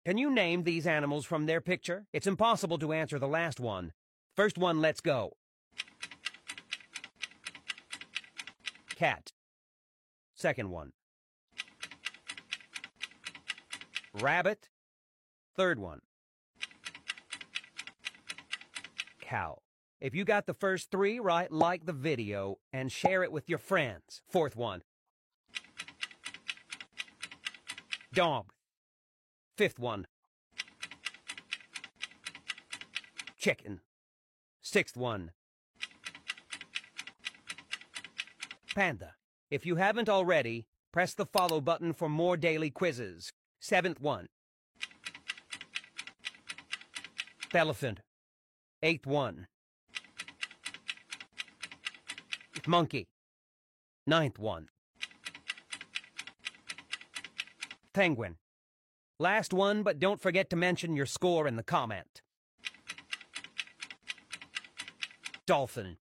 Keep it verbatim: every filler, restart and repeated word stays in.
Can you name these animals from their picture? It's impossible to answer the last one. First one, let's go. Cat. Second one. Rabbit. Third one. Cow. If you got the first three right, like the video and share it with your friends. Fourth one. Dog. Fifth one. Chicken. Sixth one. Panda. If you haven't already, press the follow button for more daily quizzes. Seventh one. Elephant. Eighth one. Monkey. Ninth one. Penguin. Last one, but don't forget to mention your score in the comment. Dolphin.